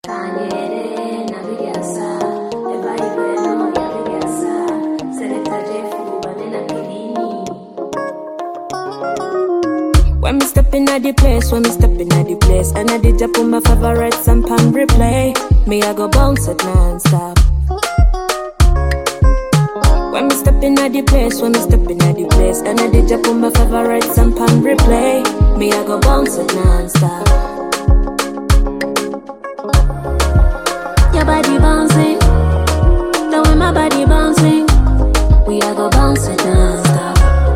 When me stepping at the place, and I did put my favorites and pan replay. Me I go bounce it non-stop. When me stepping at the place, and I did put my favorites and pan replay. Me I go bounce it non-stop. Your body bouncing, the way my body bouncing. We I go bounce it non-stop.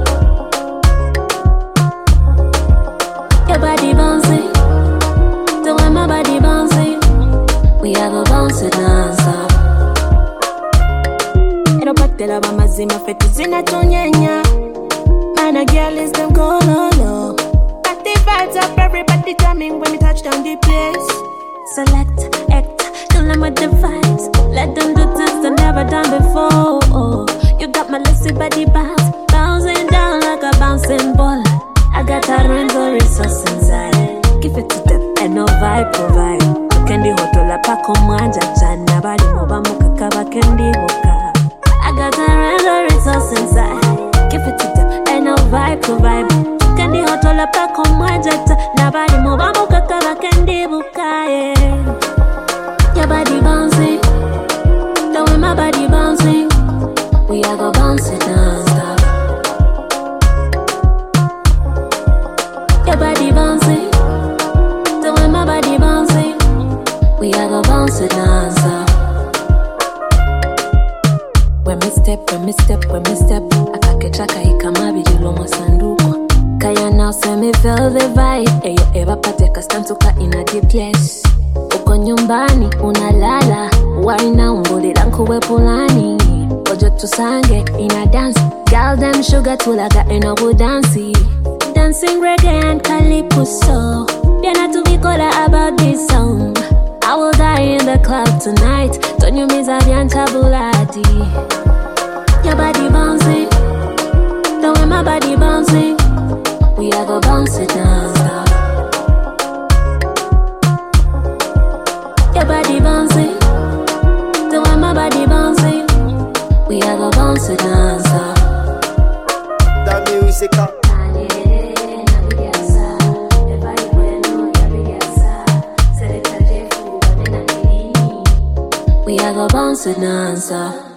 Your body bouncing, the way my body bouncing. We have a bounce it non-stop. Ero patela ba mazima fetu zina tonyenya. Man a girl is them go low low. Got the vibes up, everybody jamming when we touch down the place. Select, act, kill them with the vibes. Let them do things they never done before. You got my lacy body bounce, bouncing down like a bouncing ball. I got a rental resource inside. Give it to them and no vibe provide. Kendi hotola pako mwanja chana bali mobamu kakaba kendi woka. I got a rental resource inside. Give it to them and no vibe provide. Kendi hotola pako mwanja chana bali mobamu kakaba kendi woka. Your body bouncing, the way my body bouncing. We are go bounce it non-stop. Your body bouncing, the way my body bouncing. We are go bounce it non-stop. When me step, akakechaka ikamabi jilo masanduko. Kaya now say me feel the vibe. Eyo eva pateka stantuka ina the place. Uko nyumbani unalala, waina ungulira nkuwe pulani. Ojo tusange ina dance, girl them sugar tulaga enobu dancy. Dancing reggae and calypso. Piana to be color about this song. I will die in the club tonight. Don't you miss Avianta Bulati? Your body bouncing, the way my body bouncing. We are go bounce it non-stop. Your body bouncing, the way my body bouncing. We are go bounce it non-stop. The music up. We are go bounce it non-stop.